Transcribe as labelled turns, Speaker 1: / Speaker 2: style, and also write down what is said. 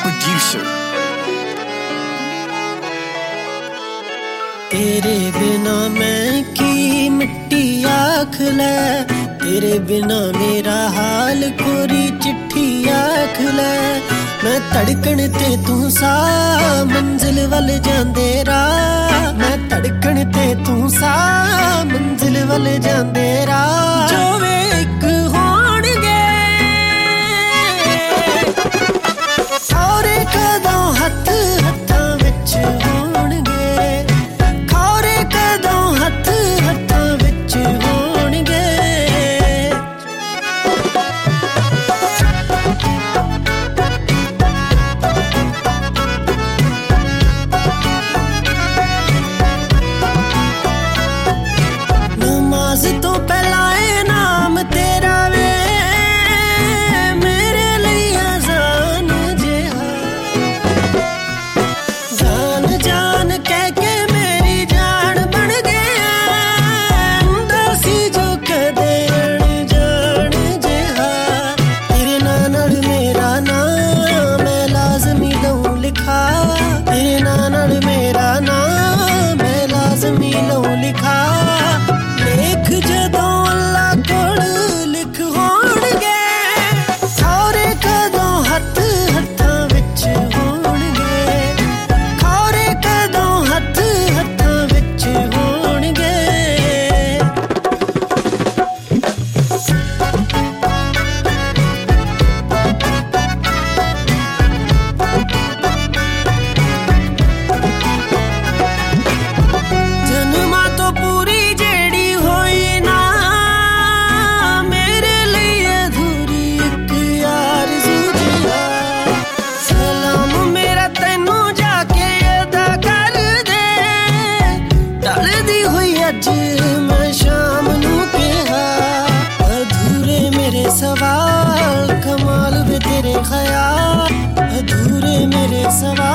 Speaker 1: producer.
Speaker 2: तेरे बिना मैं की मिट्टी आख ले, तेरे बिना मेरा हाल कोरी चिट्ठी आख ले। मैं धड़कन ते तू सा मंजिल वल जांदे राह, मैं धड़कन ते तू सा मंजिल वल जांदे राह। जो वे इक होणगे सारे कदों हथ हत्थां विच होणगे, खौरे कदों हथ हत्थां विच होणगे। नमाज तो पहला ए नाम तेरा वे मेरे लिए अज़ान जिहा, जान जान कह के मेरी जान बन गया। दासी जो कदे अनजान जिहा, तेरे नाल मेरा नाम मैं लाज़मी लऊं लिखा, तेरे नाल मेरा नाम मैं लाज़मी लऊं लिखा। लेख जदों अल्लाह कोल लिख होणगे, खौरे कदों हथ हत्थां विच होणगे, खौरे कदों हथ हत्थां विच होणगे। जन्मां तो पूरी जेड़ी होई ना मेरे लिए अधूरी एक आरज़ू जिहा। सलाम मेरा तैनू जाके अदा कर दे, टलदी होई अज मैं शाम नू कहा। अधूरे मेरे सवाल कमाल वे तेरे ख्याल, अधूरे मेरे सवाल